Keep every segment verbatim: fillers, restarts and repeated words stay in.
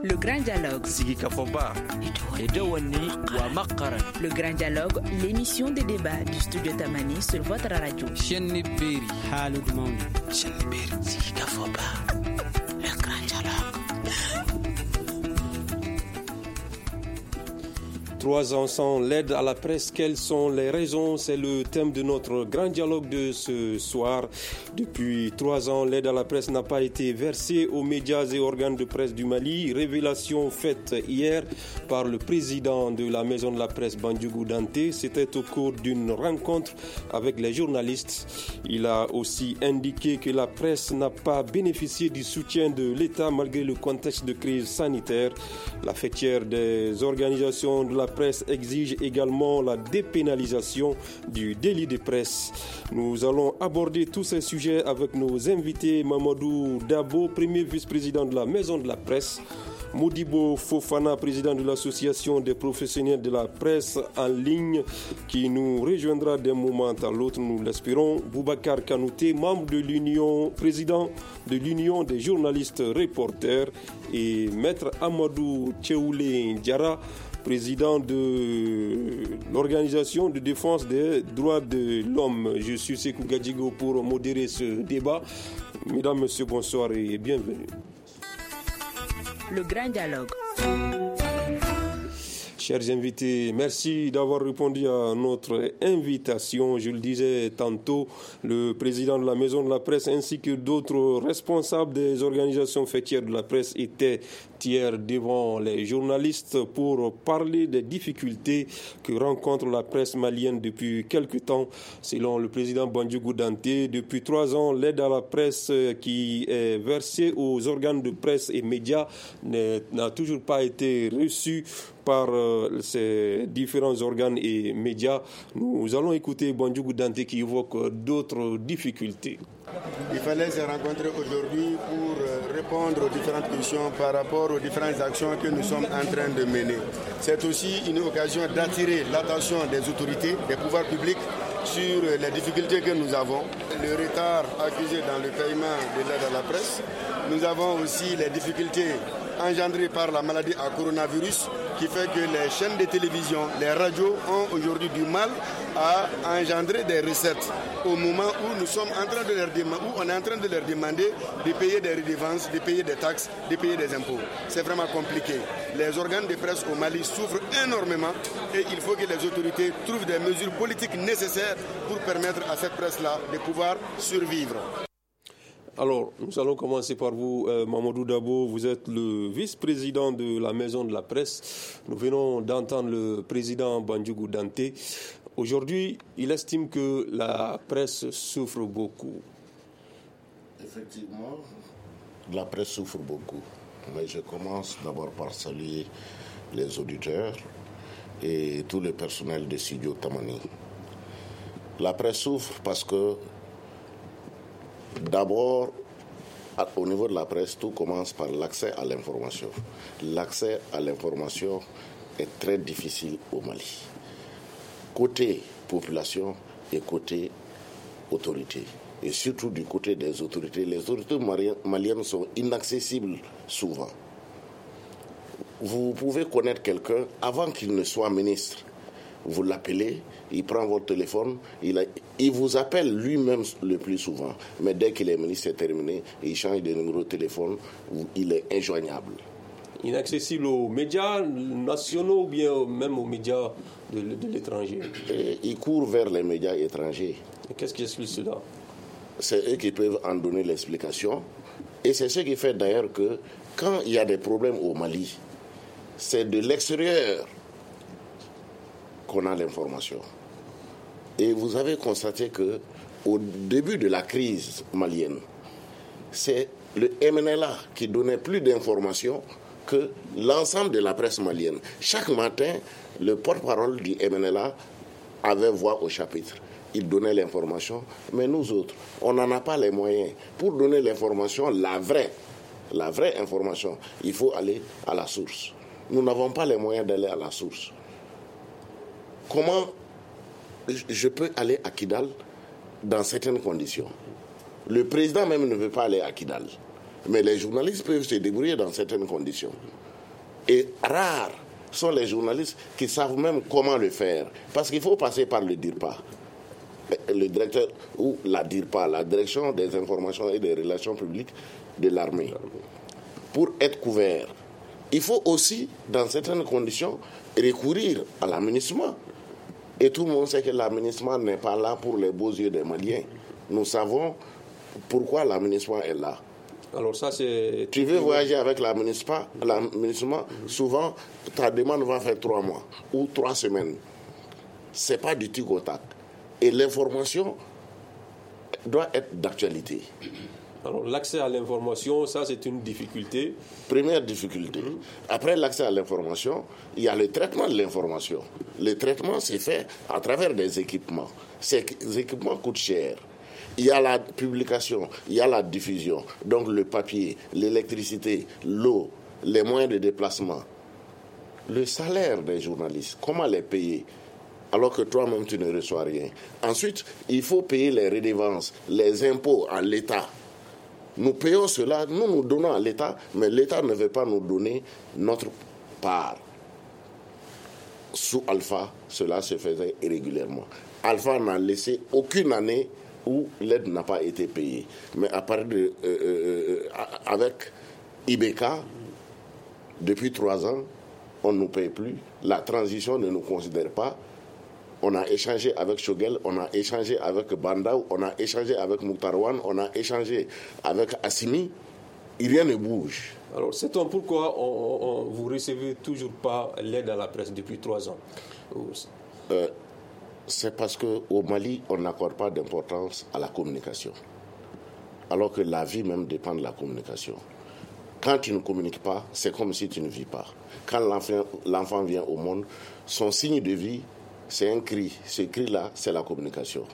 Le Grand Dialogue. Sigi Kafoba. Edouani Ouamakara. Le Grand Dialogue, l'émission de débat du studio Tamani sur votre radio. Chenni Beri. Halud Mauni. Chenni Beri. Sigi Kafoba. Le Grand Dialogue. Trois ans sans l'aide à la presse, quelles sont les raisons? C'est le thème de notre grand dialogue de ce soir. Depuis trois ans, l'aide à la presse n'a pas été versée aux médias et organes de presse du Mali. Révélation faite hier par le président de la maison de la presse, Bandjougou Dante. C'était au cours d'une rencontre avec les journalistes. Il a aussi indiqué que la presse n'a pas bénéficié du soutien de l'État malgré le contexte de crise sanitaire. La fêtière des organisations de la presse exige également la dépénalisation du délit de presse. Nous allons aborder tous ces sujets avec nos invités. Mamadou Dabo, premier vice-président de la Maison de la Presse. Modibo Fofana, président de l'association des professionnels de la presse en ligne, qui nous rejoindra d'un moment à l'autre, nous l'espérons. Boubacar Kanouté, membre de l'Union, président de l'Union des journalistes reporters, et Maître Amadou Tcheoulé Ndiara, président de l'Organisation de défense des droits de l'homme. Je suis Sekou Gadjigo pour modérer ce débat. Mesdames, Messieurs, bonsoir et bienvenue. Le Grand Dialogue. Chers invités, merci d'avoir répondu à notre invitation. Je le disais tantôt, le président de la Maison de la Presse ainsi que d'autres responsables des organisations fêtières de la presse étaient hier devant les journalistes pour parler des difficultés que rencontre la presse malienne depuis quelque temps. Selon le président Bandjougou Dante, depuis trois ans, l'aide à la presse qui est versée aux organes de presse et médias n'a toujours pas été reçue par euh, ces différents organes et médias. Nous allons écouter Bandjougou Dante qui évoque d'autres difficultés. Il fallait se rencontrer aujourd'hui pour répondre aux différentes questions par rapport aux différentes actions que nous sommes en train de mener. C'est aussi une occasion d'attirer l'attention des autorités, des pouvoirs publics sur les difficultés que nous avons, le retard accusé dans le paiement de l'aide à la presse. Nous avons aussi les difficultés engendrées par la maladie à coronavirus qui fait que les chaînes de télévision, les radios ont aujourd'hui du mal à engendrer des recettes au moment où nous sommes en train de leur demander, où on est en train de leur demander de payer des redevances, de payer des taxes, de payer des impôts. C'est vraiment compliqué. Les organes de presse au Mali souffrent énormément et il faut que les autorités trouvent des mesures politiques nécessaires pour permettre à cette presse-là de pouvoir survivre. Alors, nous allons commencer par vous, euh, Mamadou Dabo. Vous êtes le vice-président de la Maison de la Presse. Nous venons d'entendre le président Bandjougou Dante. Aujourd'hui, il estime que la presse souffre beaucoup. Effectivement, la presse souffre beaucoup. Mais je commence d'abord par saluer les auditeurs et tout le personnel de Studio Tamani. La presse souffre parce que d'abord, au niveau de la presse, tout commence par l'accès à l'information. L'accès à l'information est très difficile au Mali. Côté population et côté autorité. Et surtout du côté des autorités. Les autorités maliennes sont inaccessibles souvent. Vous pouvez connaître quelqu'un avant qu'il ne soit ministre. Vous l'appelez, il prend votre téléphone, il, a, il vous appelle lui-même le plus souvent. Mais dès qu'il est ministre, c'est terminé, il change de numéro de téléphone, il est injoignable. Inaccessible aux médias nationaux ou bien même aux médias de, de l'étranger? Et il court vers les médias étrangers. Et qu'est-ce qui explique cela? C'est eux qui peuvent en donner l'explication. Et c'est ce qui fait d'ailleurs que quand il y a des problèmes au Mali, c'est de l'extérieur qu'on a l'information. Et vous avez constaté que au début de la crise malienne, c'est le M N L A qui donnait plus d'informations que l'ensemble de la presse malienne. Chaque matin, le porte-parole du M N L A avait voix au chapitre. Il donnait l'information, mais nous autres, on n'en a pas les moyens. Pour donner l'information, la vraie, la vraie information, il faut aller à la source. Nous n'avons pas les moyens d'aller à la source. Comment je peux aller à Kidal dans certaines conditions? Le président même ne veut pas aller à Kidal. Mais les journalistes peuvent se débrouiller dans certaines conditions. Et rares sont les journalistes qui savent même comment le faire. Parce qu'il faut passer par le DIRPA. Le directeur, ou la DIRPA, la Direction des informations et des relations publiques de l'armée. Pour être couvert, il faut aussi, dans certaines conditions, recourir à l'aménagement. Et tout le monde sait que l'aménagement n'est pas là pour les beaux yeux des Maliens. Nous savons pourquoi l'aménagement est là. Alors ça, c'est... Tu veux voyager avec l'aménagement, l'aménagement, souvent, ta demande va faire trois mois ou trois semaines. Ce n'est pas du tic au tac. Et l'information doit être d'actualité. Alors l'accès à l'information, ça c'est une difficulté. Première difficulté. Mmh. Après l'accès à l'information, il y a le traitement de l'information. Le traitement c'est fait à travers des équipements. Ces équipements coûtent cher. Il y a la publication, il y a la diffusion. Donc le papier, l'électricité, l'eau, les moyens de déplacement. Le salaire des journalistes, comment les payer ? Alors que toi-même tu ne reçois rien. Ensuite, il faut payer les redevances, les impôts à l'État. Nous payons cela, nous nous donnons à l'État, mais l'État ne veut pas nous donner notre part. Sous Alpha, cela se faisait régulièrement. Alpha n'a laissé aucune année où l'aide n'a pas été payée. Mais à partir de, euh, euh, avec I B K, depuis trois ans, on ne nous paye plus. La transition ne nous considère pas. On a échangé avec Shogel, on a échangé avec Bandao, on a échangé avec Mouktarwan, on a échangé avec Assimi. Et rien ne bouge. Alors, c'est-on pourquoi on, on, vous ne recevez toujours pas l'aide à la presse depuis trois ans euh, C'est parce qu'au Mali, on n'accorde pas d'importance à la communication. Alors que la vie même dépend de la communication. Quand tu ne communiques pas, c'est comme si tu ne vis pas. Quand l'enfant, l'enfant vient au monde, son signe de vie, c'est un cri. Ce cri-là, c'est la communication.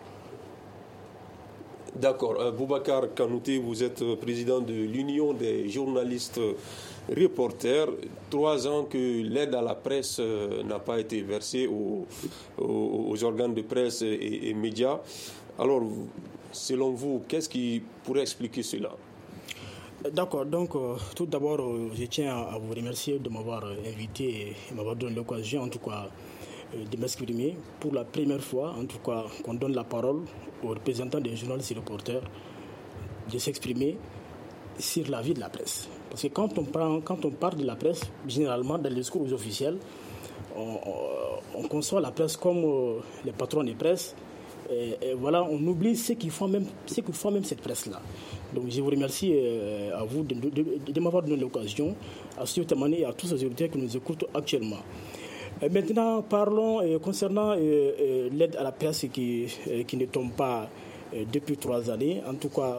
D'accord. Euh, Boubacar Kanouté, vous êtes président de l'Union des journalistes reporters. Trois ans que l'aide à la presse euh, n'a pas été versée aux, aux, aux organes de presse et, et médias. Alors, selon vous, qu'est-ce qui pourrait expliquer cela ? D'accord, donc euh, tout d'abord, euh, je tiens à vous remercier de m'avoir invité et m'avoir donné l'occasion, en tout cas, de m'exprimer pour la première fois, en tout cas, qu'on donne la parole aux représentants des journalistes et reporters de s'exprimer sur la vie de la presse. Parce que quand on, prend, quand on parle de la presse, généralement, dans les discours officiels, on, on, on conçoit la presse comme euh, les patrons des presses. Et, et voilà, on oublie ceux qui font même, ceux qui font même cette presse-là. Donc je vous remercie euh, à vous de, de, de, de m'avoir donné l'occasion, à Studio Tamani et à tous les auditeurs qui nous écoutent actuellement. Maintenant, parlons euh, concernant euh, euh, l'aide à la presse qui, euh, qui ne tombe pas euh, depuis trois années. En tout cas,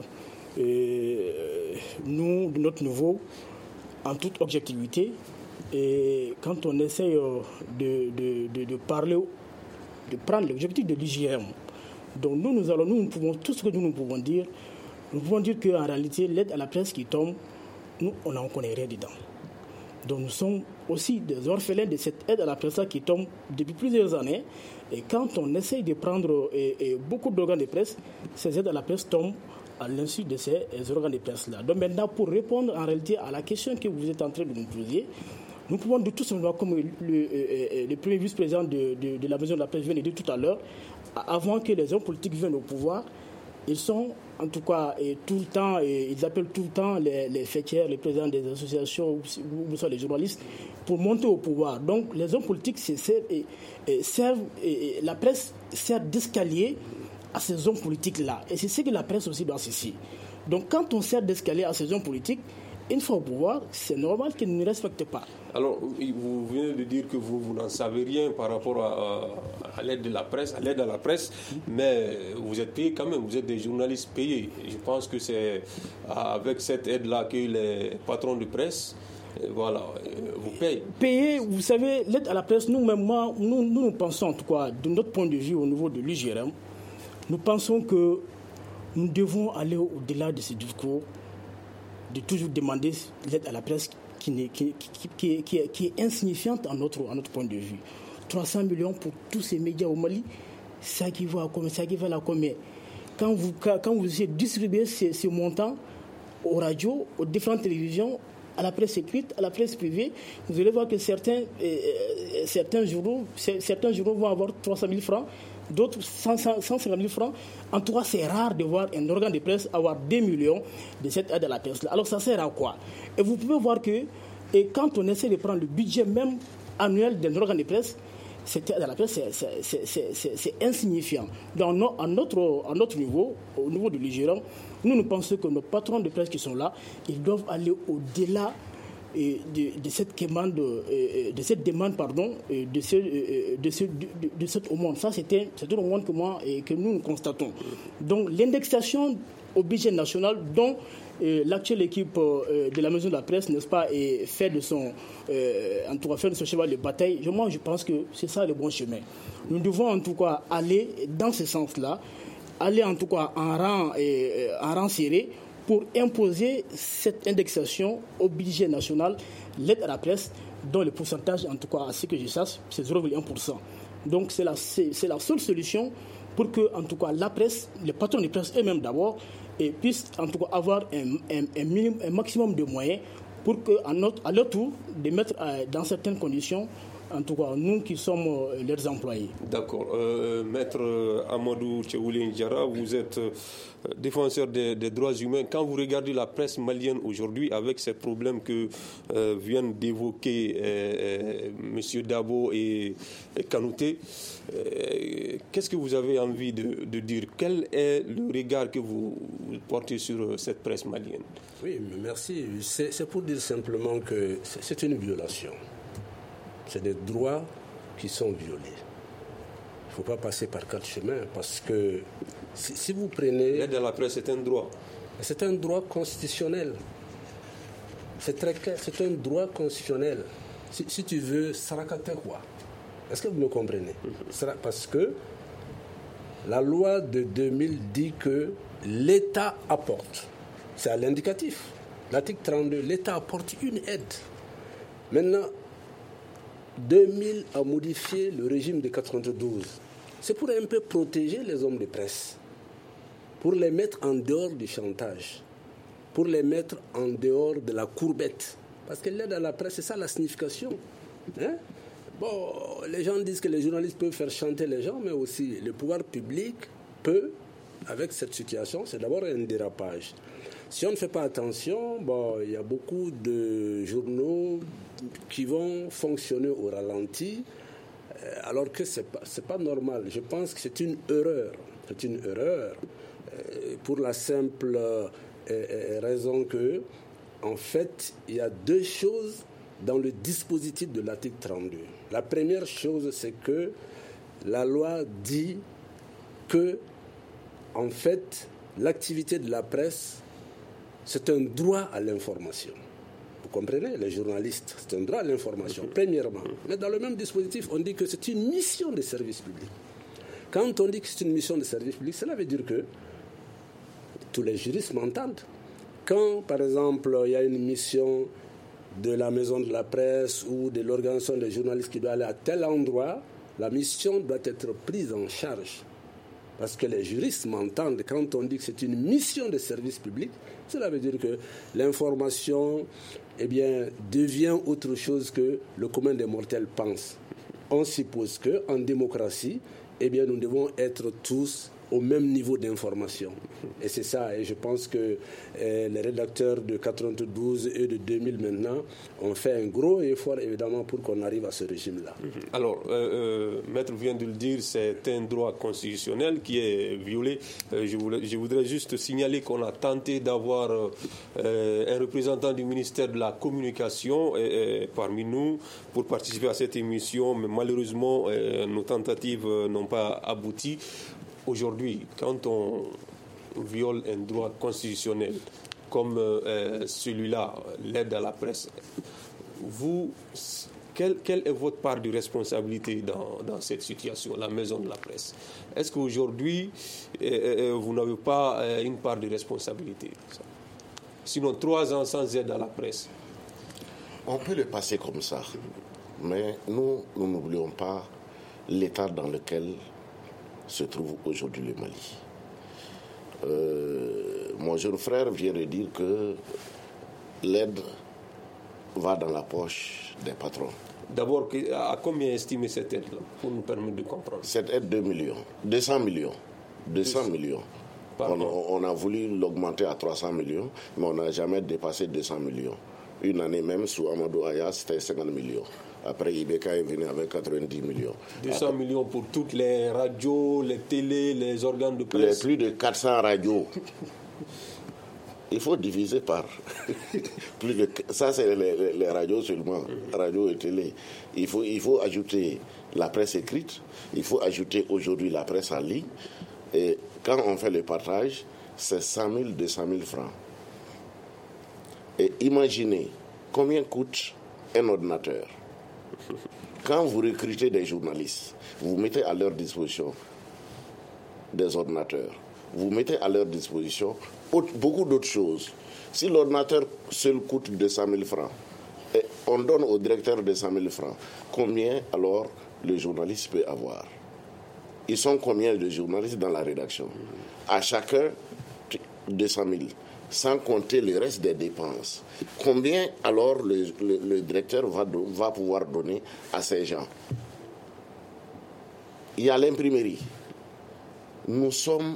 euh, nous, de notre niveau, en toute objectivité, et quand on essaye euh, de, de, de, de parler, de prendre l'objectif de l'I G M, donc nous, nous allons, nous, nous pouvons, tout ce que nous, nous pouvons dire, nous pouvons dire qu'en réalité, l'aide à la presse qui tombe, nous, on n'en connaît rien dedans. Donc nous sommes aussi des orphelins de cette aide à la presse qui tombe depuis plusieurs années. Et quand on essaye de prendre et, et beaucoup d'organes de presse, ces aides à la presse tombent à l'insu de ces organes de presse-là. Donc maintenant, pour répondre en réalité à la question que vous êtes en train de nous poser, nous pouvons de tout simplement, comme le, le, le premier vice-président de, de, de la maison de la presse vient de dire tout à l'heure, avant que les hommes politiques viennent au pouvoir, ils sont en tout cas et tout le temps, et ils appellent tout le temps les, les fêtières, les présidents des associations ou, ou les journalistes pour monter au pouvoir. Donc les hommes politiques servent, et, et servent et, et la presse sert d'escalier à ces hommes politiques-là. Et c'est ce que la presse aussi doit cesser. Donc quand on sert d'escalier à ces hommes politiques, une fois au pouvoir, c'est normal qu'ils ne respectent pas. Alors, vous venez de dire que vous, vous n'en savez rien par rapport à, à l'aide de la presse, à l'aide à la presse, mais vous êtes payés quand même, vous êtes des journalistes payés. Je pense que c'est avec cette aide-là que les patrons de presse, voilà, vous payent. Payés, vous savez, l'aide à la presse, nous-mêmes, nous, nous, nous pensons en tout cas, de notre point de vue au niveau de l'U G R M, nous pensons que nous devons aller au-delà de ce discours, de toujours demander l'aide à la presse qui, qui, qui, qui, qui, qui est insignifiante à notre, à notre point de vue. trois cents millions pour tous ces médias au Mali, ça équivaut à combien, ça équivaut à combien? Quand vous, quand vous distribuez ces, ces montants aux radios, aux différentes télévisions, à la presse écrite, à la presse privée, vous allez voir que certains, euh, certains, journaux, certains journaux vont avoir trois cent mille francs, d'autres cent cinquante mille francs. En tout cas, c'est rare de voir un organe de presse avoir deux millions de cette aide à la presse. Alors, ça sert à quoi? Et vous pouvez voir que et quand on essaie de prendre le budget même annuel d'un organe de presse, cette aide à la presse, c'est, c'est, c'est, c'est, c'est insignifiant. Donc, no, à, notre, à notre niveau, au niveau de l'I G R A M, nous, nous pensons que nos patrons de presse qui sont là, ils doivent aller au-delà euh, de, de cette demande, euh, de cette demande, pardon, euh, de, ce, euh, de, ce, de, de cette aumône. Ça, c'était, c'est une aumône que, moi, et que nous, nous constatons. Donc, l'indexation au budget national, dont euh, l'actuelle équipe euh, de la Maison de la Presse, n'est-ce pas, et fait de son, euh, en tout cas, fait de son cheval de bataille, je, moi, je pense que c'est ça le bon chemin. Nous devons, en tout cas, aller dans ce sens-là, aller en tout cas en rang, euh, en rang serré pour imposer cette indexation au budget national, l'aide à la presse, dont le pourcentage, en tout cas, à ce que je sache, c'est zéro virgule un pour cent. Donc c'est la, c'est, c'est la seule solution pour que, en tout cas, la presse, les patrons de presse eux-mêmes d'abord, et puissent en tout cas avoir un, un, un, minimum, un maximum de moyens pour qu'à leur tour, de mettre euh, dans certaines conditions, en tout cas, nous qui sommes euh, leurs employés. D'accord. Euh, Maître Amadou Tcheoulé Ndiara, vous êtes euh, défenseur des, des droits humains. Quand vous regardez la presse malienne aujourd'hui, avec ces problèmes que euh, viennent d'évoquer euh, M. Dabo et, et Kanouté, euh, qu'est-ce que vous avez envie de, de dire? Quel est le regard que vous portez sur cette presse malienne? Oui, merci. C'est, c'est pour dire simplement que c'est, c'est une violation. C'est des droits qui sont violés. Il ne faut pas passer par quatre chemins parce que si, si vous prenez... L'aide à la presse, c'est un droit. C'est un droit constitutionnel. C'est très clair, c'est un droit constitutionnel. Si, si tu veux, Sarakate quoi? Est-ce que vous me comprenez? Parce que la loi de deux mille dit que l'État apporte. C'est à l'indicatif. L'article trente-deux, l'État apporte une aide. Maintenant, deux mille a modifié le régime de quatre-vingt-douze. C'est pour un peu protéger les hommes de presse, pour les mettre en dehors du chantage, pour les mettre en dehors de la courbette. Parce que l'aide à la presse, c'est ça la signification. Hein? Bon, les gens disent que les journalistes peuvent faire chanter les gens, mais aussi le pouvoir public peut, avec cette situation, c'est d'abord un dérapage. Si on ne fait pas attention, bon, il y a beaucoup de journaux qui vont fonctionner au ralenti, alors que ce n'est pas, c'est pas normal. Je pense que c'est une erreur. C'est une erreur pour la simple raison que, en fait, il y a deux choses dans le dispositif de l'article trente-deux. La première chose, c'est que la loi dit que, en fait, l'activité de la presse, c'est un droit à l'information. Vous comprenez, les journalistes, c'est un droit à l'information, premièrement. Mais dans le même dispositif, on dit que c'est une mission de service public. Quand on dit que c'est une mission de service public, cela veut dire que tous les juristes m'entendent. Quand, par exemple, il y a une mission de la maison de la presse ou de l'organisation des journalistes qui doit aller à tel endroit, la mission doit être prise en charge. Parce que les juristes m'entendent, quand on dit que c'est une mission de service public, cela veut dire que l'information eh bien, devient autre chose que le commun des mortels pense. On suppose qu'en démocratie, eh bien, nous devons être tous au même niveau d'information. Et c'est ça, et je pense que eh, les rédacteurs de quatre-vingt-douze et de deux mille maintenant ont fait un gros effort, évidemment, pour qu'on arrive à ce régime-là. Alors, euh, euh, Maître vient de le dire, c'est un droit constitutionnel qui est violé. Euh, je, voulais, je voudrais juste signaler qu'on a tenté d'avoir euh, un représentant du ministère de la Communication euh, euh, parmi nous pour participer à cette émission, mais malheureusement, euh, nos tentatives euh, n'ont pas abouti. Aujourd'hui, quand on viole un droit constitutionnel comme euh, celui-là, l'aide à la presse, vous, quelle, quelle est votre part de responsabilité dans, dans cette situation, la maison de la presse? Est-ce qu'aujourd'hui, euh, vous n'avez pas euh, une part de responsabilité? Sinon, trois ans sans aide à la presse. On peut le passer comme ça, mais nous, nous n'oublions pas l'état dans lequel se trouve aujourd'hui le Mali. Euh, mon jeune frère vient de dire que l'aide va dans la poche des patrons. D'abord, à combien estimer cette aide-là, pour nous permettre de comprendre? Cette aide, deux millions. deux cents millions. deux cents millions. On, on a voulu l'augmenter à trois cents millions, mais on n'a jamais dépassé deux cents millions. Une année même, sous Amadou Aya, c'était cinquante millions. Après, Ibeka est venu avec quatre-vingt-dix millions. deux cents millions pour toutes les radios, les télés, les organes de presse. Les plus de quatre cents radios. Il faut diviser par plus de ça, c'est les, les, les radios seulement, radio et télé. Il faut, il faut ajouter la presse écrite, il faut ajouter aujourd'hui la presse en ligne. Et quand on fait le partage, c'est cent mille, deux cent mille francs. Et imaginez combien coûte un ordinateur. Quand vous recrutez des journalistes, vous mettez à leur disposition des ordinateurs, vous mettez à leur disposition beaucoup d'autres choses. Si l'ordinateur seul coûte deux cent mille francs, et on donne au directeur deux cent mille francs, combien alors le journaliste peut avoir? Ils sont combien de journalistes dans la rédaction? À chacun, deux cent mille, sans compter le reste des dépenses. Combien alors le, le, le directeur va, do, va pouvoir donner à ces gens? Il y a l'imprimerie. Nous sommes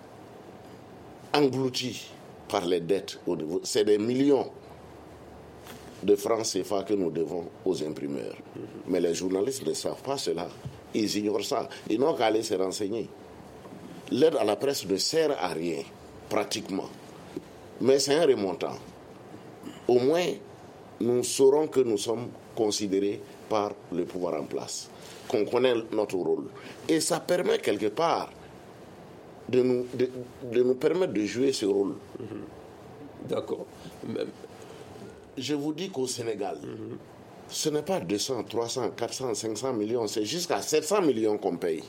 engloutis par les dettes. C'est des millions de francs C F A que nous devons aux imprimeurs. Mais les journalistes ne savent pas cela. Ils ignorent ça. Ils n'ont qu'à aller se renseigner. L'aide à la presse ne sert à rien, pratiquement. Mais c'est un remontant. Au moins, nous saurons que nous sommes considérés par le pouvoir en place, qu'on connaît notre rôle. Et ça permet quelque part de nous, de, de nous permettre de jouer ce rôle. Mm-hmm. D'accord. Même... Je vous dis qu'au Sénégal, mm-hmm. ce n'est pas deux cents, trois cents, quatre cents, cinq cents millions, c'est jusqu'à sept cents millions qu'on paye.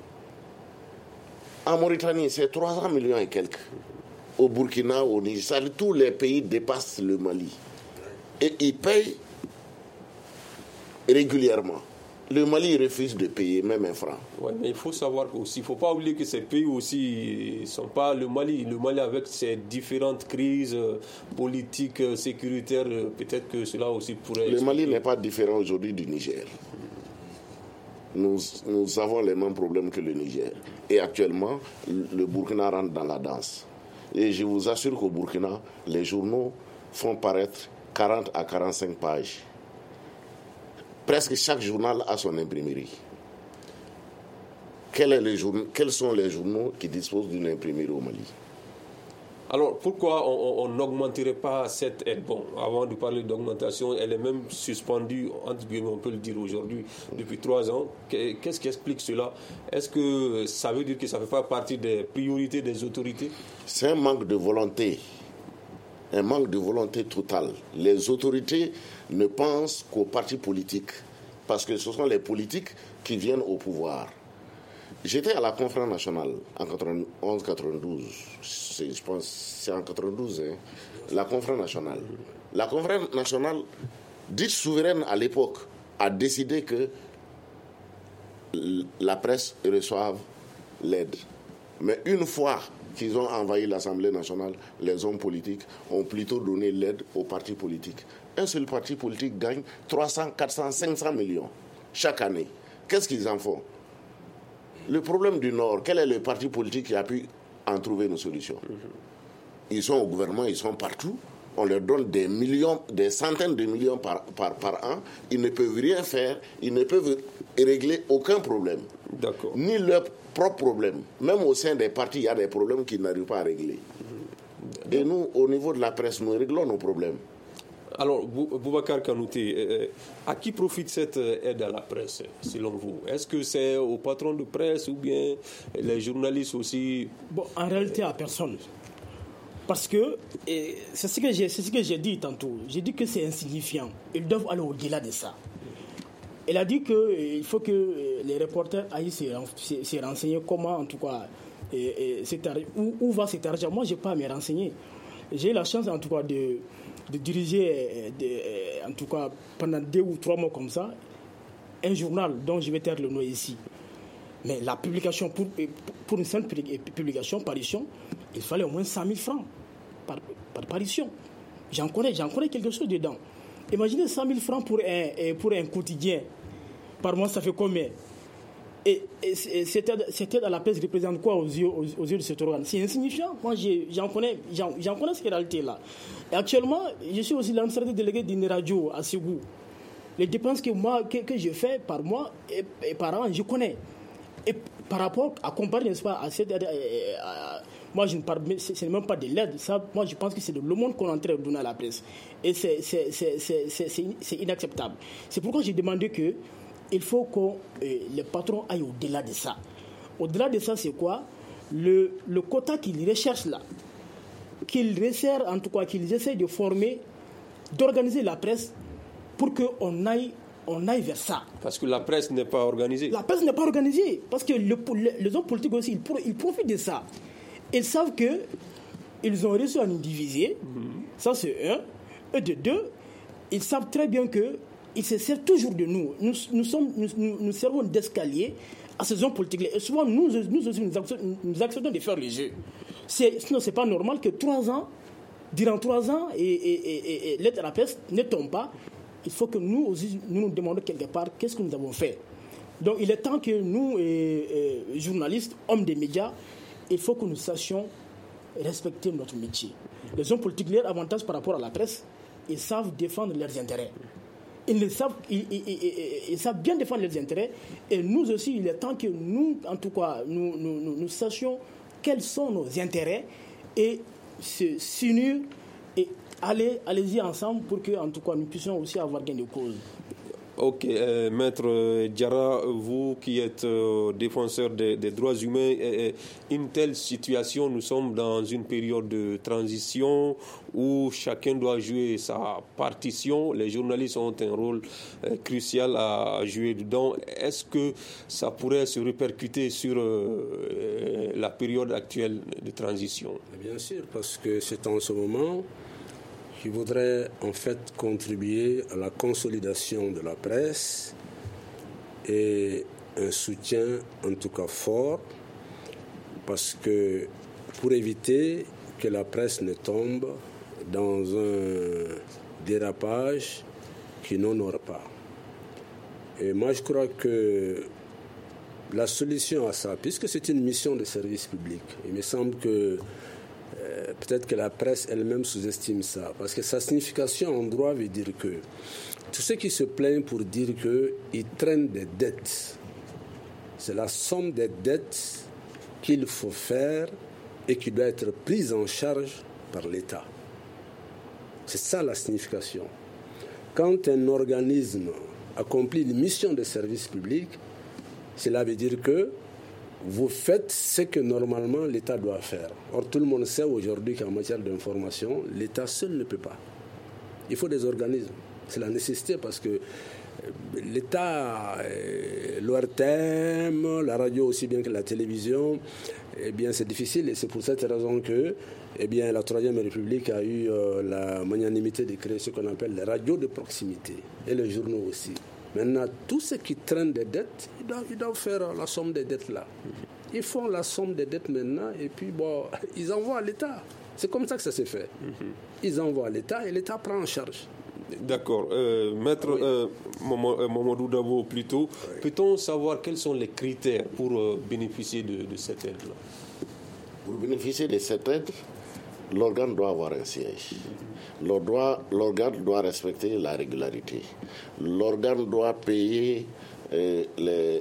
En Mauritanie, c'est trois cents millions et quelques. Au Burkina, au Niger, tous les pays dépassent le Mali. Et ils payent régulièrement. Le Mali refuse de payer même un franc. Ouais, mais il faut savoir aussi, il ne faut pas oublier que ces pays aussi ne sont pas le Mali. Le Mali avec ses différentes crises politiques, sécuritaires, peut-être que cela aussi pourrait... Le Mali n'est pas différent aujourd'hui du Niger. Nous, nous avons les mêmes problèmes que le Niger. Et actuellement, le Burkina rentre dans la danse. Et je vous assure qu'au Burkina, les journaux font paraître quarante à quarante-cinq pages. Presque chaque journal a son imprimerie. Quel est le journal, quels sont les journaux qui disposent d'une imprimerie au Mali? Alors, pourquoi on n'augmenterait pas cette aide? Bon, avant de parler d'augmentation, elle est même suspendue, entre guillemets, on peut le dire aujourd'hui, depuis trois ans. Qu'est-ce qui explique cela? Est-ce que ça veut dire que ça ne fait pas partie des priorités des autorités? C'est un manque de volonté. Un manque de volonté totale. Les autorités ne pensent qu'aux partis politiques, parce que ce sont les politiques qui viennent au pouvoir. J'étais à la conférence nationale en quatre-vingt-onze quatre-vingt-douze, je pense c'est en quatre-vingt-douze, hein, la conférence nationale. La conférence nationale, dite souveraine à l'époque, a décidé que la presse reçoive l'aide. Mais une fois qu'ils ont envahi l'Assemblée nationale, les hommes politiques ont plutôt donné l'aide aux partis politiques. Un seul parti politique gagne trois cents, quatre cents, cinq cents millions chaque année. Qu'est-ce qu'ils en font? Le problème du Nord, quel est le parti politique qui a pu en trouver une solution? Ils sont au gouvernement, ils sont partout. On leur donne des millions, des centaines de millions par, par, par an. Ils ne peuvent rien faire, ils ne peuvent régler aucun problème. D'accord. Ni leur propre problème. Même au sein des partis, il y a des problèmes qu'ils n'arrivent pas à régler. Et nous, au niveau de la presse, nous réglons nos problèmes. Alors, Boubacar Kanouté, euh, à qui profite cette aide à la presse, selon vous? Est-ce que c'est aux patrons de presse ou bien les journalistes aussi? Bon, en réalité, à personne. Parce que, et c'est ce que j'ai, c'est ce que j'ai dit tantôt, j'ai dit que c'est insignifiant. Ils doivent aller au-delà de ça. Elle a dit qu'il faut que les reporters aillent se, se, se renseigner comment, en tout cas, et, et cet, où, où va cet argent. Moi, je n'ai pas à me renseigner. J'ai eu la chance, en tout cas, de... de diriger, de, en tout cas pendant deux ou trois mois comme ça, un journal dont je vais taire le nom ici. Mais la publication, pour, pour une simple publication, parution, il fallait au moins cent mille francs par, par parution. J'en connais, j'en connais quelque chose dedans. Imaginez cent mille francs pour un, pour un quotidien. Par mois, ça fait combien? Et, et, et cette, aide, cette aide à la presse représente quoi aux yeux, aux, aux yeux de cet organe? C'est insignifiant. Moi, j'ai, j'en, connais, j'en, j'en connais cette réalité-là. Et actuellement, je suis aussi l'administrateur délégué d'une radio à Ségou. Les dépenses que, moi, que, que je fais par mois et, et par an, je connais. Et par rapport à comparer, n'est-ce pas, à cette aide, à, à, moi, je ne parle, c'est, c'est même pas de l'aide. Ça, moi, je pense que c'est de l'aumône qu'on est en train de donner à la presse. Et c'est, c'est, c'est, c'est, c'est, c'est, c'est inacceptable. C'est pourquoi j'ai demandé que il faut que euh, les patrons aillent au-delà de ça. Au-delà de ça, c'est quoi? Le, le quota qu'ils recherchent là, qu'ils resserrent, en tout cas, qu'ils essaient de former, d'organiser la presse pour qu'on aille, on aille vers ça. Parce que la presse n'est pas organisée. La presse n'est pas organisée. Parce que le, le, les hommes politiques aussi, ils, ils profitent de ça. Ils savent qu'ils ont réussi à nous diviser. Mm-hmm. Ça, c'est un. Et de deux, ils savent très bien que ils se servent toujours de nous. Nous, nous, sommes, nous, nous, nous servons d'escalier à ces hommes politiques. Et souvent, nous, nous aussi, nous acceptons, nous acceptons de faire le jeu. C'est, sinon, ce n'est pas normal que trois ans, durant trois ans, et, et, et, et l'aide à la presse ne tombe pas. Il faut que nous aussi, nous nous demandons quelque part qu'est-ce que nous avons fait. Donc, il est temps que nous, et, et, journalistes, hommes des médias, il faut que nous sachions respecter notre métier. Les hommes politiques, leur avantage par rapport à la presse, ils savent défendre leurs intérêts. Ils, le savent, ils, ils, ils, ils savent bien défendre leurs intérêts. Et nous aussi, il est temps que nous, en tout cas, nous, nous, nous, nous sachions quels sont nos intérêts et se s'unir et aller, allez-y ensemble pour que, en tout cas, nous puissions aussi avoir gain de cause. Ok, euh, Maître Diarra, vous qui êtes euh, défenseur des, des droits humains, euh, une telle situation, nous sommes dans une période de transition où chacun doit jouer sa partition. Les journalistes ont un rôle euh, crucial à jouer dedans. Est-ce que ça pourrait se répercuter sur euh, la période actuelle de transition? Bien sûr, parce que c'est en ce moment qui voudrait en fait contribuer à la consolidation de la presse et un soutien en tout cas fort, parce que pour éviter que la presse ne tombe dans un dérapage qui n'honore pas. Et moi je crois que la solution à ça, puisque c'est une mission de service public, il me semble que Euh, peut-être que la presse elle-même sous-estime ça, parce que sa signification en droit veut dire que tous ceux qui se plaignent pour dire qu'ils traînent des dettes, c'est la somme des dettes qu'il faut faire et qui doit être prise en charge par l'État. C'est ça la signification. Quand un organisme accomplit une mission de service public, cela veut dire que vous faites ce que normalement l'État doit faire. Or, tout le monde sait aujourd'hui qu'en matière d'information, l'État seul ne peut pas. Il faut des organismes. C'est la nécessité parce que l'État, l'O R T M, la radio aussi bien que la télévision, eh bien c'est difficile et c'est pour cette raison que eh bien, la Troisième République a eu euh, la magnanimité de créer ce qu'on appelle les radios de proximité et les journaux aussi. Maintenant, tous ceux qui traînent des dettes, ils doivent, ils doivent faire la somme des dettes là. Ils font la somme des dettes maintenant et puis bon, ils envoient à l'État. C'est comme ça que ça s'est fait. Ils envoient à l'État et l'État prend en charge. D'accord. Euh, Maître oui. euh, Mamadou Dabo, plutôt, oui. Peut-on savoir quels sont les critères pour euh, bénéficier de, de cette aide-là? Pour bénéficier de cette aide, l'organe doit avoir un siège. L'organe doit respecter la régularité. L'organe doit payer euh, les,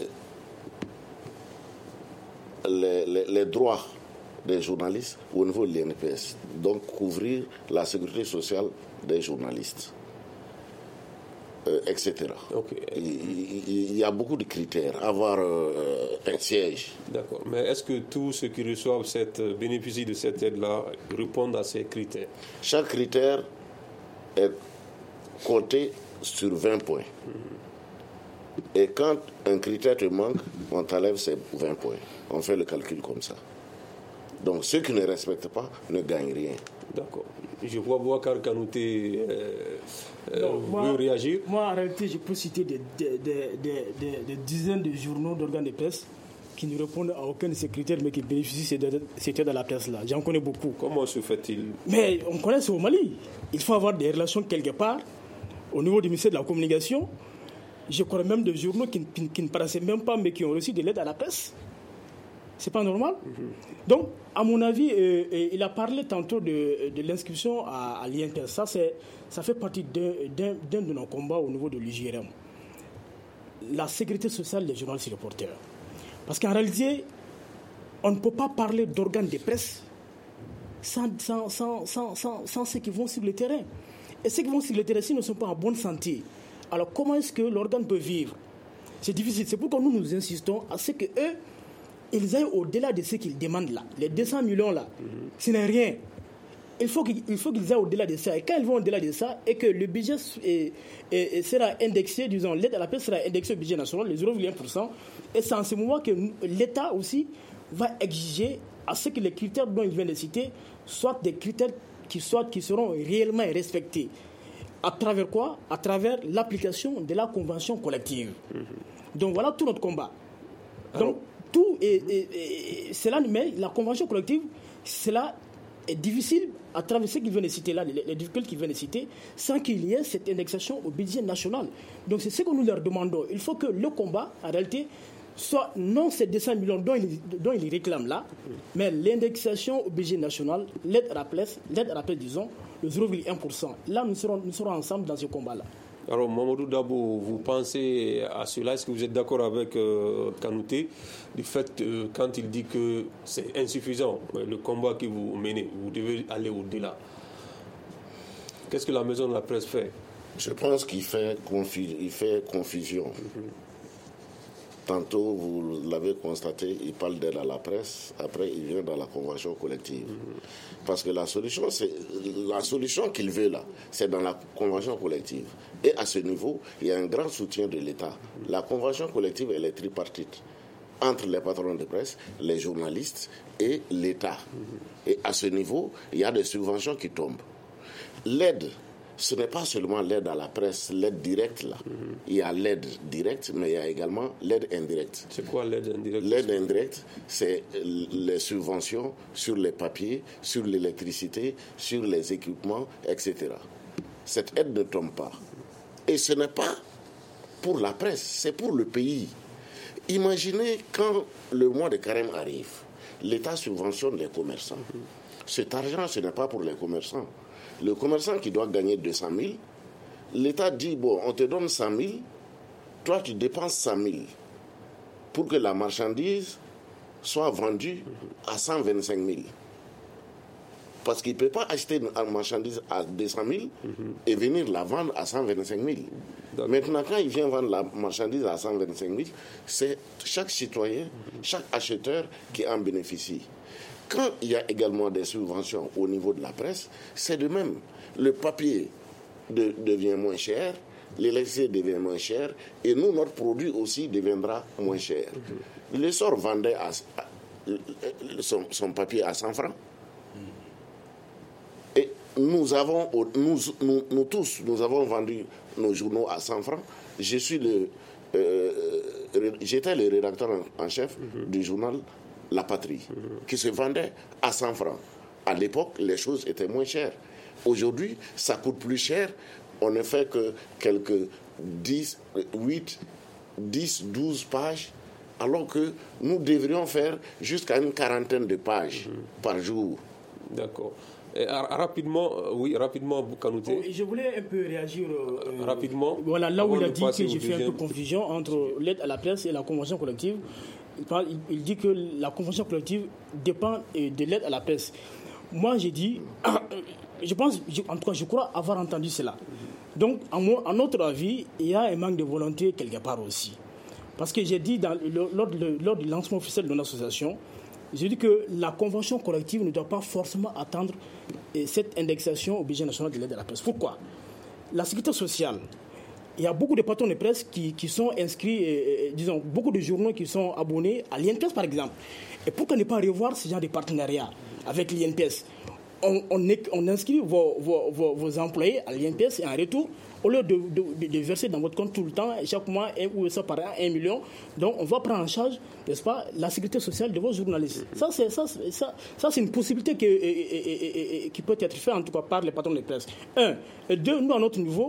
les, les, les droits des journalistes au niveau de l'I N P S. Donc couvrir la sécurité sociale des journalistes, euh, et cetera. Okay. Il, il y a beaucoup de critères. Avoir euh, un siège. D'accord. Mais est-ce que tous ceux qui reçoivent cette, bénéficient de cette aide-là répondent à ces critères? Chaque critère est compté sur vingt points. Mm-hmm. Et quand un critère te manque, on t'enlève ces vingt points. On fait le calcul comme ça. Donc ceux qui ne respectent pas ne gagnent rien. D'accord. Je vois Boubacar Kanouté euh, euh, non, moi, veut réagir. Moi, en réalité, je peux citer des, des, des, des, des dizaines de journaux, d'organes de presse qui ne répondent à aucun de ces critères, mais qui bénéficient de cette aide à la presse-là. J'en connais beaucoup. Comment se fait-il? Mais on connaît ça au Mali. Il faut avoir des relations quelque part au niveau du ministère de la Communication. Je crois même des journaux qui, qui, qui ne paraissaient même pas, mais qui ont reçu de l'aide à la presse. C'est pas normal. Mm-hmm. Donc, à mon avis, euh, euh, il a parlé tantôt de, de l'inscription à, à l'I N T S. Ça, c'est, ça fait partie d'un, d'un, d'un de nos combats au niveau de l'U J R M. La sécurité sociale des journalistes et reporters. Parce qu'en réalité, on ne peut pas parler d'organes de presse sans, sans, sans, sans, sans, sans ceux qui vont sur le terrain. Et ceux qui vont sur le terrain, s'ils ne sont pas en bonne santé, alors comment est-ce que l'organe peut vivre? C'est difficile. C'est pourquoi nous nous insistons à ce qu'eux, ils aillent au-delà de ce qu'ils demandent là. Les deux cents millions là, mm-hmm. ce n'est rien. Il faut, qu'ils, il faut qu'ils aillent au-delà de ça. Et quand ils vont au-delà de ça, et que le budget est, est, sera indexé, disons, l'aide à la paix sera indexée au budget national, les zéro virgule un pour cent, et c'est en ce moment que l'État aussi va exiger à ce que les critères dont il vient de citer soient des critères qui, soient, qui seront réellement respectés. À travers quoi? À travers l'application de la convention collective. Mm-hmm. Donc voilà tout notre combat. Alors, donc tout est, est, est, cela, mais la convention collective, cela est difficile à travers ce qu'ils viennent de citer là, les, les difficultés qu'ils viennent de citer, sans qu'il y ait cette indexation au budget national. Donc c'est ce que nous leur demandons. Il faut que le combat, en réalité, soit non ces deux cents millions dont ils, dont ils réclament là, mais l'indexation au budget national, l'aide à la presse, l'aide à la presse, disons, le zéro virgule un pour cent. Là, nous serons, nous serons ensemble dans ce combat-là. Alors, Mamadou Dabo, vous pensez à cela? Est-ce que vous êtes d'accord avec euh, Kanouté du fait euh, quand il dit que c'est insuffisant, le combat que vous menez, vous devez aller au-delà? Qu'est-ce que la maison de la presse fait? Je pense qu'il fait, confu- il fait confusion. Mm-hmm. Tantôt, vous l'avez constaté, il parle d'aide à la presse, après il vient dans la convention collective. Mmh. Parce que la solution, c'est, la solution qu'il veut là, c'est dans la convention collective. Et à ce niveau, il y a un grand soutien de l'État. Mmh. La convention collective, elle est tripartite, entre les patrons de presse, les journalistes et l'État. Mmh. Et à ce niveau, il y a des subventions qui tombent. L'aide, ce n'est pas seulement l'aide à la presse, l'aide directe là. Mm-hmm. Il y a l'aide directe, mais il y a également l'aide indirecte. C'est quoi l'aide indirecte? L'aide indirecte, c'est les subventions sur les papiers, sur l'électricité, sur les équipements, et cetera. Cette aide ne tombe pas. Et ce n'est pas pour la presse, c'est pour le pays. Imaginez quand le mois de carême arrive, l'État subventionne les commerçants. Mm-hmm. Cet argent, ce n'est pas pour les commerçants. Le commerçant qui doit gagner deux cent mille, l'État dit, bon, on te donne cent mille, toi tu dépenses cent mille pour que la marchandise soit vendue à cent vingt-cinq mille. Parce qu'il ne peut pas acheter une marchandise à deux cent mille et venir la vendre à cent vingt-cinq mille. D'accord. Maintenant, quand il vient vendre la marchandise à cent vingt-cinq mille, c'est chaque citoyen, chaque acheteur qui en bénéficie. Quand il y a également des subventions au niveau de la presse, c'est de même. Le papier de, devient moins cher, l'électricité devient moins cher, et nous, notre produit aussi deviendra moins cher. Mm-hmm. L'essor vendait à, à, son, son papier à cent francs. Mm-hmm. Et nous avons, nous, nous, nous tous, nous avons vendu nos journaux à cent francs. Je suis le, euh, j'étais le rédacteur en, en chef mm-hmm. du journal La Patrie, mmh. qui se vendait à cent francs. À l'époque, les choses étaient moins chères. Aujourd'hui, ça coûte plus cher. On ne fait que quelques dix, huit, dix, douze pages, alors que nous devrions faire jusqu'à une quarantaine de pages mmh. par jour. D'accord. Et, rapidement, oui, rapidement, Kanouté. Oh, je voulais un peu réagir. Euh, rapidement. Voilà, là où il a dit que j'ai fait un peu confusion entre l'aide à la presse et la convention collective. Il, parle, il, il dit que la convention collective dépend de l'aide à la presse. Moi, j'ai dit, je pense, en tout cas, je crois avoir entendu cela. Donc, à, mon, à notre avis, il y a un manque de volonté quelque part aussi. Parce que j'ai dit, dans, lors, de, lors du lancement officiel de notre association, j'ai dit que la convention collective ne doit pas forcément attendre cette indexation au budget national de l'aide à la presse. Pourquoi? La sécurité sociale, il y a beaucoup de patrons de presse qui, qui sont inscrits, euh, disons, beaucoup de journaux qui sont abonnés à l'I N P S, par exemple. Et pourquoi ne pas revoir ce genre de partenariat avec l'I N P S? On, on, est, on inscrit vos, vos, vos, vos employés à l'I N P S et en retour, au lieu de, de, de verser dans votre compte tout le temps, chaque mois, un, ou ça par an, un million, donc on va prendre en charge, n'est-ce pas, la sécurité sociale de vos journalistes. Ça, c'est, ça, ça, ça, c'est une possibilité que, et, et, et, et, qui peut être faite, en tout cas, par les patrons de presse. Un. Et deux, nous, à notre niveau,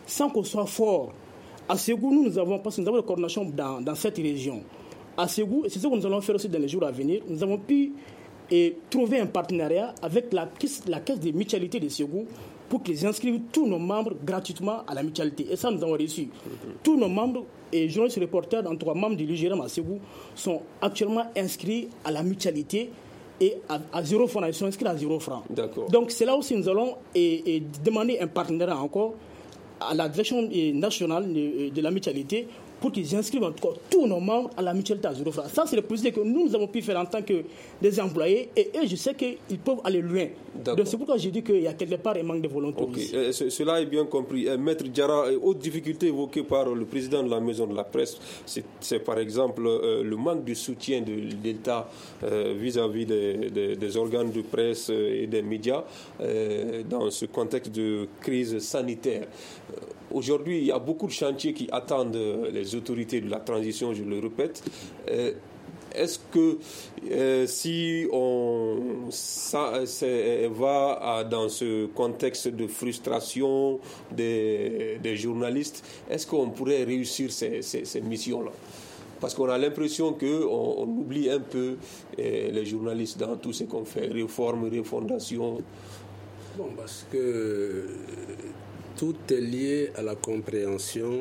sans qu'on soit fort. À Ségou, nous, nous avons, parce que nous avons des coordinations dans, dans cette région. À Ségou, et c'est ce que nous allons faire aussi dans les jours à venir, nous avons pu et, trouver un partenariat avec la, la caisse de mutualité de Ségou pour qu'ils inscrivent tous nos membres gratuitement à la mutualité. Et ça, nous avons reçu. Tous nos membres et journalistes reporters, en tout cas membres du L I G R A M à Ségou, sont actuellement inscrits à la mutualité et à, à zéro franc. Ils sont inscrits à zéro franc. D'accord. Donc, c'est là aussi nous allons et, et demander un partenariat encore à la direction nationale de, de la mutualité pour qu'ils inscrivent en tout cas tous nos membres à la mutualité à zéro franc. Ça, c'est le procédé que nous, nous avons pu faire en tant que des employés et eux, je sais qu'ils peuvent aller loin. Donc, c'est pourquoi j'ai dit qu'il y a quelque part un manque de volonté okay. aussi. Euh, cela est bien compris. Euh, Maître Diarra, autre difficulté évoquée par le président de la Maison de la Presse, c'est, c'est par exemple euh, le manque de soutien de l'État euh, vis-à-vis des, des, des organes de presse et des médias euh, dans ce contexte de crise sanitaire. Euh, Aujourd'hui, il y a beaucoup de chantiers qui attendent les autorités de la transition, je le répète. Euh, est-ce que euh, si on ça, va à, dans ce contexte de frustration des, des journalistes, est-ce qu'on pourrait réussir ces, ces, ces missions-là ? Parce qu'on a l'impression qu'on on oublie un peu eh, les journalistes dans tout ce qu'on fait, réforme, refondation. Bon, parce que tout est lié à la compréhension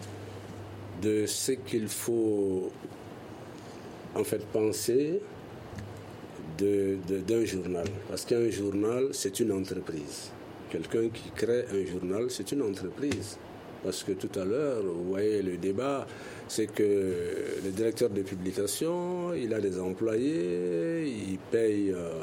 de ce qu'il faut en fait penser de, de, d'un journal. Parce qu'un journal, c'est une entreprise. Quelqu'un qui crée un journal, c'est une entreprise. Parce que tout à l'heure, vous voyez, le débat, c'est que le directeur de publication, il a des employés, il paye euh,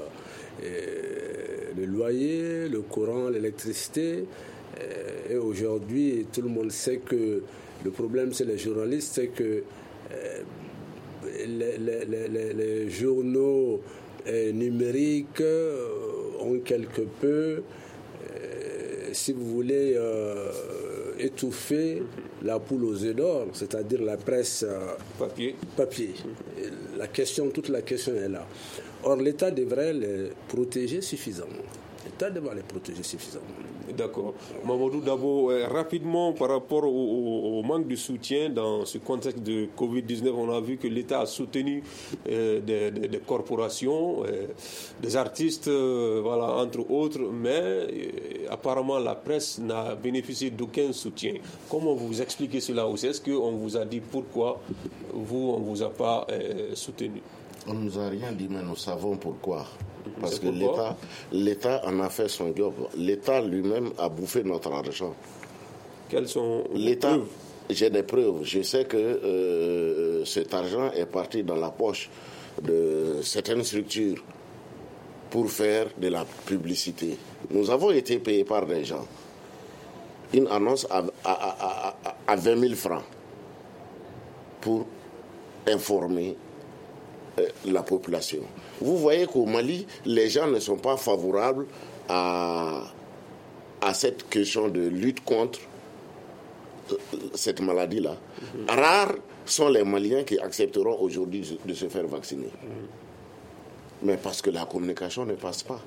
le loyer, le courant, l'électricité. Et aujourd'hui, tout le monde sait que le problème, c'est les journalistes, c'est que euh, les, les, les, les journaux euh, numériques ont quelque peu, euh, si vous voulez, euh, étouffé la poule aux œufs d'or, c'est-à-dire la presse euh, papier. papier. La question, toute la question est là. Or, l'État devrait les protéger suffisamment. L'État devrait les protéger suffisamment. D'accord. Mamadou Dabo, euh, rapidement par rapport au, au, au manque de soutien dans ce contexte de covid dix-neuf, on a vu que l'État a soutenu euh, des, des, des corporations, euh, des artistes, euh, voilà, entre autres, mais euh, apparemment la presse n'a bénéficié d'aucun soutien. Comment vous expliquez cela aussi ? Est-ce qu'on vous a dit pourquoi vous, on ne vous a pas euh, soutenu ? On ne nous a rien dit, mais nous savons pourquoi. Parce que l'État, l'État en a fait son job. L'État lui-même a bouffé notre argent. Quelles sont L'État, preuves ? J'ai des preuves. Je sais que euh, cet argent est parti dans la poche de certaines structures pour faire de la publicité. Nous avons été payés par des gens. Une annonce à, à, à, à, à vingt mille francs pour informer euh, la population. Vous voyez qu'au Mali, les gens ne sont pas favorables à, à cette question de lutte contre cette maladie-là. Mmh. Rares sont les Maliens qui accepteront aujourd'hui de se faire vacciner. Mmh. Mais parce que la communication ne passe pas.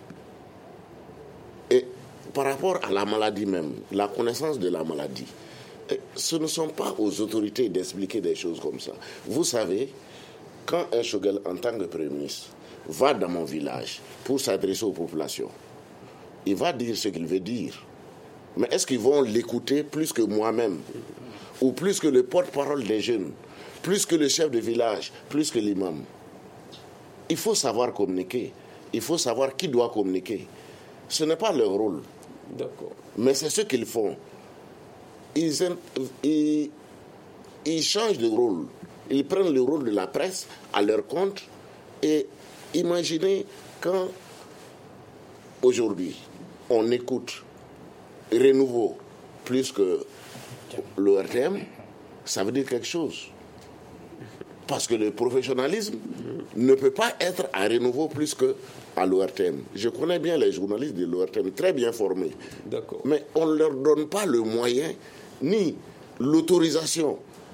Et par rapport à la maladie même, la connaissance de la maladie, ce ne sont pas aux autorités d'expliquer des choses comme ça. Vous savez, quand un Choguel, en tant que Premier ministre, va dans mon village pour s'adresser aux populations, il va dire ce qu'il veut dire. Mais est-ce qu'ils vont l'écouter plus que moi-même, ou plus que le porte-parole des jeunes, plus que le chef de village, plus que l'imam? Il faut savoir communiquer. Il faut savoir qui doit communiquer. Ce n'est pas leur rôle. D'accord. Mais c'est ce qu'ils font. Ils, ils, ils changent de rôle. Ils prennent le rôle de la presse à leur compte. Et imaginez quand, aujourd'hui, on écoute Renouveau plus que l'O R T M, ça veut dire quelque chose. Parce que le professionnalisme ne peut pas être à Renouveau plus qu'à l'O R T M. Je connais bien les journalistes de l'O R T M, très bien formés. D'accord. Mais on ne leur donne pas le moyen, ni l'autorisation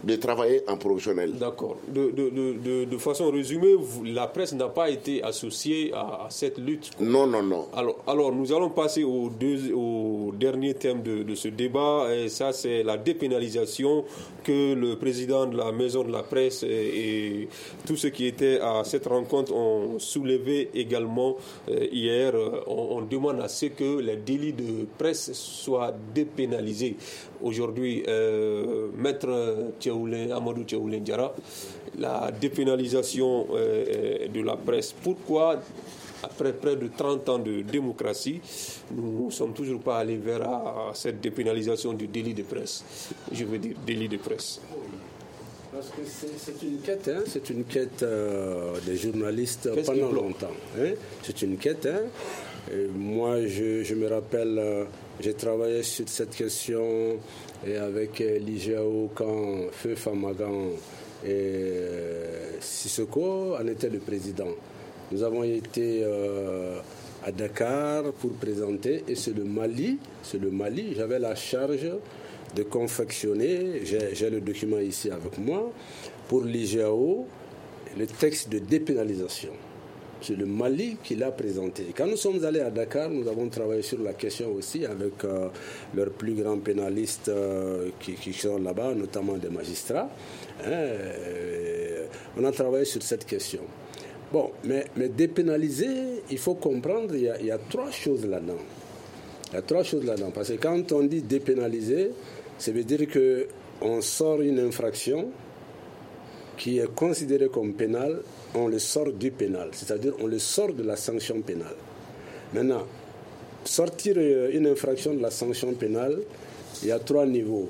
de travailler en professionnel. D'accord. De, de, de, de, de façon résumée, vous, la presse n'a pas été associée à, à cette lutte. Non, non, non. Alors, alors nous allons passer au, deux, au dernier thème de, de ce débat, et ça c'est la dépénalisation que le président de la Maison de la Presse et, et tous ceux qui étaient à cette rencontre ont soulevé également euh, hier. On, on demande à ce que les délits de presse soient dépénalisés. Aujourd'hui, euh, Maître Tchaoulé, Amadou Tchaoulé Diarra, la dépénalisation euh, de la presse. Pourquoi, après près de trente ans de démocratie, nous ne sommes toujours pas allés vers à, à cette dépénalisation du délit de presse? Je veux dire, délit de presse. Parce que c'est, c'est une quête, hein, c'est une quête euh, des journalistes Qu'est-ce pendant longtemps. Hein. C'est une quête. Hein. Et moi, je, je me rappelle, euh, j'ai travaillé sur cette question et avec euh, l'I G A O quand Feu Famagan et euh, Sissoko en était le président. Nous avons été euh, à Dakar pour présenter, et c'est le Mali, c'est le Mali, j'avais la charge de confectionner, j'ai, j'ai le document ici avec moi, pour l'I G A O, le texte de dépénalisation. C'est le Mali qui l'a présenté. Quand nous sommes allés à Dakar, nous avons travaillé sur la question aussi avec euh, leurs plus grands pénalistes euh, qui, qui sont là-bas, notamment des magistrats. Hein, euh, on a travaillé sur cette question. Bon, mais, mais dépénaliser, il faut comprendre, il y a, il y a trois choses là-dedans. Il y a trois choses là-dedans. Parce que quand on dit dépénaliser, ça veut dire qu'on sort une infraction qui est considérée comme pénale, on le sort du pénal, c'est-à-dire on le sort de la sanction pénale. Maintenant, sortir une infraction de la sanction pénale, il y a trois niveaux.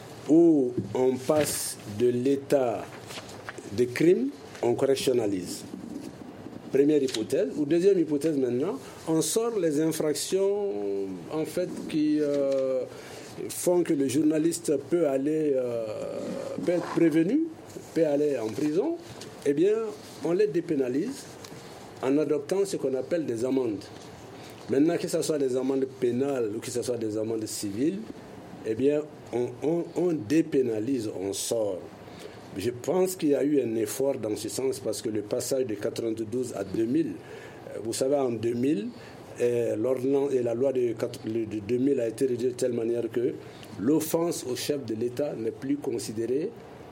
Où on passe de l'état de crime, on correctionnalise. Première hypothèse. Ou deuxième hypothèse maintenant, on sort les infractions en fait qui euh, font que le journaliste peut aller, euh, peut être prévenu, peut aller en prison. Eh bien, on les dépénalise en adoptant ce qu'on appelle des amendes. Maintenant, que ce soit des amendes pénales ou que ce soit des amendes civiles, eh bien, on, on, on dépénalise, on sort. Je pense qu'il y a eu un effort dans ce sens parce que le passage de quatre-vingt-douze à deux mille, vous savez, en deux mille, et l'ordonnance et la loi de deux mille a été rédigée de telle manière que l'offense au chef de l'État n'est plus considérée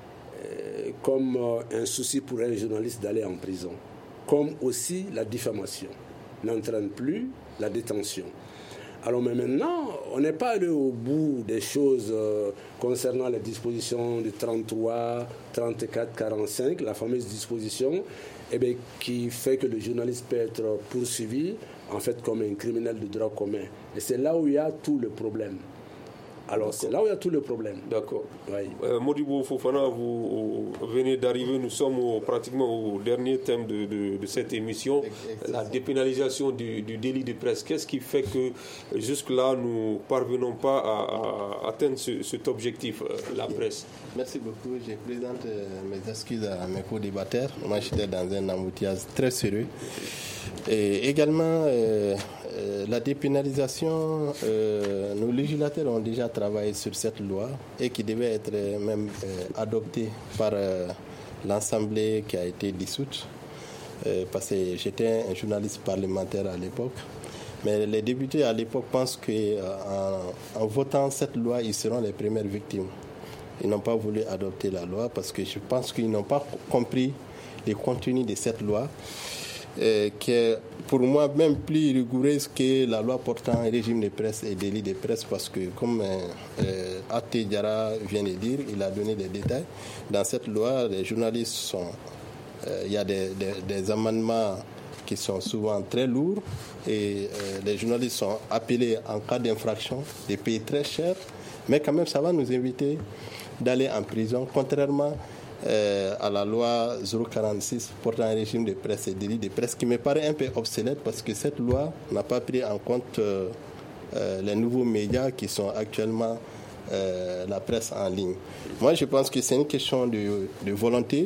comme un souci pour un journaliste d'aller en prison, comme aussi la diffamation n'entraîne plus la détention. Alors mais maintenant, on n'est pas allé au bout des choses euh, concernant les dispositions de trente-trois, trente-quatre, quarante-cinq, la fameuse disposition eh bien, qui fait que le journaliste peut être poursuivi en fait comme un criminel de droit commun. Et c'est là où il y a tout le problème. Alors, D'accord. C'est là où il y a tout le problème. D'accord. Oui. Euh, Modibo Fofana, vous venez d'arriver, nous sommes au, pratiquement au dernier thème de, de, de cette émission, la dépénalisation du, du délit de presse. Qu'est-ce qui fait que jusque-là, nous ne parvenons pas à, à atteindre ce, cet objectif, la presse? Merci beaucoup. Je présente mes excuses à mes co-débatteurs. Moi, j'étais dans un embouteillage très sérieux. Et également, euh, euh, la dépénalisation, euh, nos législateurs ont déjà travaillé sur cette loi et qui devait être même euh, adoptée par euh, l'Assemblée qui a été dissoute. Euh, parce que j'étais un journaliste parlementaire à l'époque. Mais les députés à l'époque pensent qu'en en votant cette loi, ils seront les premières victimes. Ils n'ont pas voulu adopter la loi parce que je pense qu'ils n'ont pas compris le contenu de cette loi. Euh, qui est pour moi même plus rigoureuse que la loi portant régime de presse et délit de presse parce que comme euh, Até Diarra vient de dire, il a donné des détails. Dans cette loi, les journalistes sont... Euh, il y a des, des, des amendements qui sont souvent très lourds et euh, les journalistes sont appelés en cas d'infraction de payer très cher, mais quand même ça va nous éviter d'aller en prison, contrairement Euh, à la loi zéro quarante-six portant un régime de presse et délit de presse qui me paraît un peu obsolète parce que cette loi n'a pas pris en compte euh, euh, les nouveaux médias qui sont actuellement euh, la presse en ligne. Moi, je pense que c'est une question de, de volonté,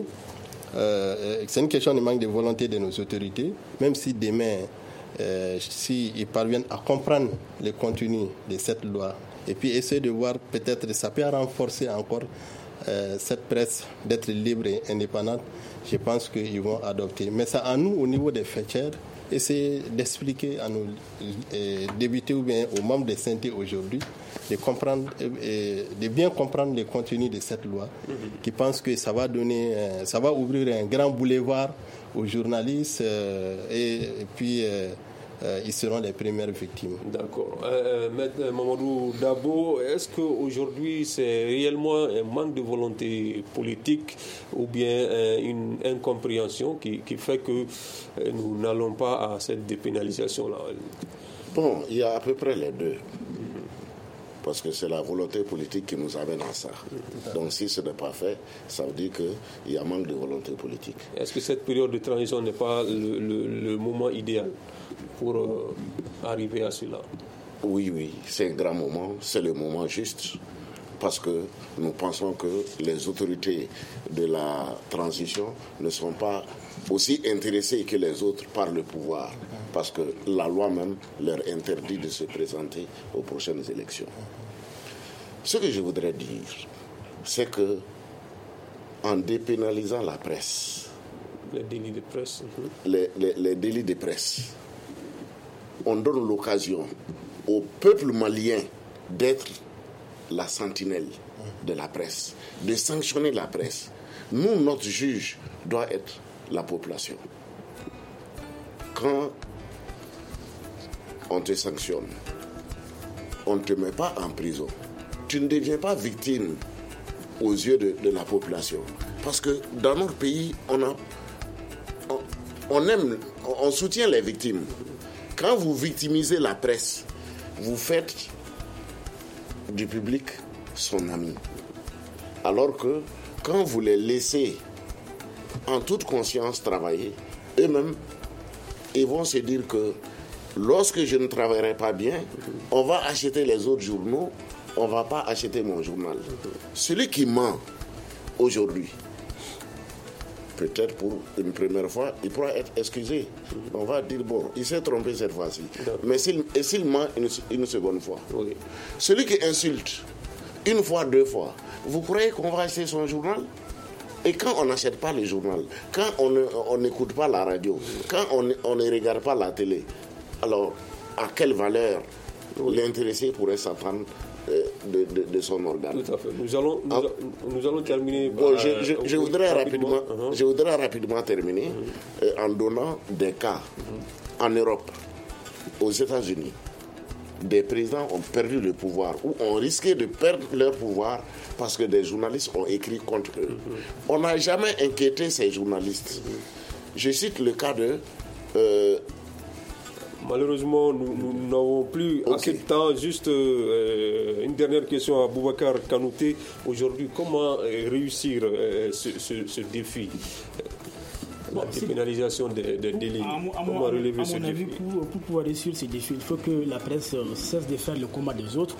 euh, c'est une question de manque de volonté de nos autorités, même si demain, euh, s'ils parviennent à comprendre le contenu de cette loi et puis essayer de voir peut-être ça peut renforcer encore euh, cette presse d'être libre et indépendante. Je pense qu'ils vont adopter. Mais c'est à nous, au niveau des fêtières, essayer d'expliquer à nos euh, députés ou bien aux membres des C N T aujourd'hui de comprendre, euh, de bien comprendre le contenu de cette loi, mm-hmm. qui pense que ça va donner, euh, ça va ouvrir un grand boulevard aux journalistes euh, et, et puis euh, euh, ils seront les premières victimes. D'accord. Euh, Maître Mamadou Dabo, est-ce qu'aujourd'hui c'est réellement un manque de volonté politique ou bien euh, une incompréhension qui, qui fait que euh, nous n'allons pas à cette dépénalisation-là? Bon, il y a à peu près les deux. Parce que c'est la volonté politique qui nous amène à ça. Donc si ce n'est pas fait, ça veut dire qu'il y a manque de volonté politique. Est-ce que cette période de transition n'est pas le, le, le moment idéal pour euh, arriver à cela? Oui, oui, c'est un grand moment, c'est le moment juste. Parce que nous pensons que les autorités de la transition ne sont pas aussi intéressées que les autres par le pouvoir. Parce que la loi même leur interdit de se présenter aux prochaines élections. Ce que je voudrais dire, c'est que en dépénalisant la presse, les délits de presse, les, les, les délits de presse, on donne l'occasion au peuple malien d'être la sentinelle de la presse, de sanctionner la presse. Nous, notre juge doit être la population. Quand on te sanctionne, on ne te met pas en prison. Tu ne deviens pas victime aux yeux de, de la population. Parce que dans notre pays, on, a, on, on aime, on soutient les victimes. Quand vous victimisez la presse, vous faites du public son ami. Alors que quand vous les laissez en toute conscience travailler, eux-mêmes, ils vont se dire que lorsque je ne travaillerai pas bien, on va acheter les autres journaux, on ne va pas acheter mon journal. Celui qui ment aujourd'hui, peut-être pour une première fois, il pourra être excusé. On va dire, bon, il s'est trompé cette fois-ci. Mais s'il, et s'il ment une, une seconde fois, oui. Celui qui insulte une fois, deux fois, vous croyez qu'on va acheter son journal? Et quand on n'achète pas le journal, quand on n'écoute pas la radio, quand on, on ne regarde pas la télé, alors à quelle valeur l'intéressé pourrait s'attendre de, de, de son organe? Tout à fait. Nous allons, nous, ah. nous allons terminer. Bon, par, je, je, je, voudrais rapidement, rapidement, uh-huh. je voudrais rapidement terminer uh-huh. euh, en donnant des cas uh-huh. en Europe, aux États-Unis. Des présidents ont perdu le pouvoir ou ont risqué de perdre leur pouvoir parce que des journalistes ont écrit contre eux. Mm-hmm. On n'a jamais inquiété ces journalistes. Mm-hmm. Je cite le cas de... Euh... Malheureusement, nous n'avons plus okay. assez de temps. Juste euh, une dernière question à Boubacar Kanouté. Aujourd'hui, comment euh, réussir euh, ce, ce, ce défi Bon, la dépénalisation des, des délits. À, à, Comment relever à ce mon avis, pour, pour pouvoir réussir ces défis, il faut que la presse cesse de faire le combat des autres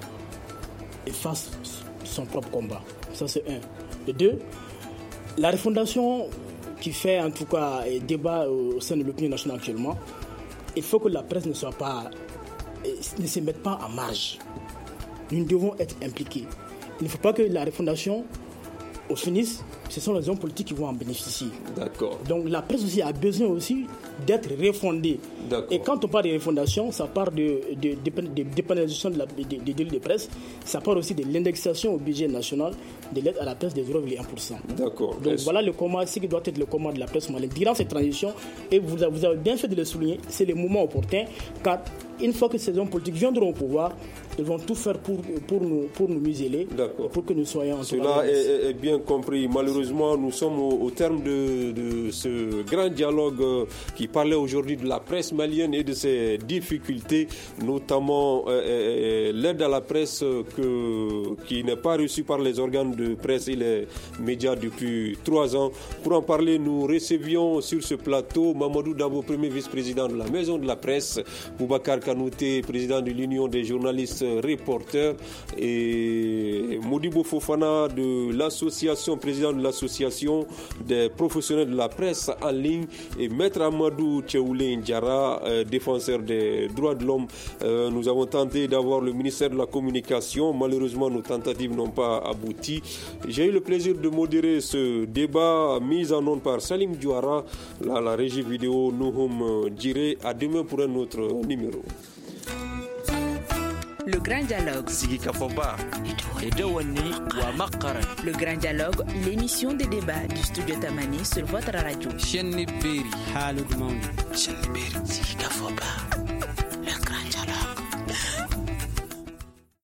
et fasse son propre combat. Ça, c'est un. Et deux, la refondation qui fait en tout cas débat au sein de l'opinion nationale actuellement, il faut que la presse ne soit pas, ne se mette pas en marge. Nous devons être impliqués. Il ne faut pas que la refondation au finisse, ce sont les hommes politiques qui vont en bénéficier. D'accord. Donc la presse aussi a besoin aussi d'être refondée. D'accord. Et quand on parle de refondation, ça part de, de, de, de dépénalisation des de, de, de, de presse, ça part aussi de l'indexation au budget national de l'aide à la presse de zéro virgule un pour cent. D'accord. Donc Est-ce... voilà le combat, ce qui doit être le combat de la presse malienne. Durant cette transition, et vous avez, vous avez bien fait de le souligner, c'est le moment opportun, car une fois que ces hommes politiques viendront au pouvoir, ils vont tout faire pour, pour, nous, pour nous museler, pour que nous soyons en Cela est, est bien compris. Malheureusement, nous sommes au, au terme de, de ce grand dialogue qui parlait aujourd'hui de la presse malienne et de ses difficultés, notamment euh, l'aide à la presse que, qui n'est pas reçue par les organes de presse et les médias depuis trois ans. Pour en parler, nous recevions sur ce plateau Mamadou Dabo, premier vice-président de la Maison de la Presse, Boubacar Kanouté, président de l'Union des journalistes reporters, et Modibo Fofana de l'association, président de l'association des professionnels de la presse en ligne, et Maître Amadou Tcheoulé Ndiara, euh, défenseur des droits de l'homme. Euh, nous avons tenté d'avoir le ministère de la Communication. Malheureusement, nos tentatives n'ont pas abouti. J'ai eu le plaisir de modérer ce débat mis en onde par Salim Diouara, la, la régie vidéo Nouhoum Djiré. À demain pour un autre numéro. Le Grand Dialogue. Le Grand Dialogue, l'émission des débats du studio Tamani sur votre radio. Shenni Beri, Halud Maundi. Shenni Beri, Sigi Kafoba.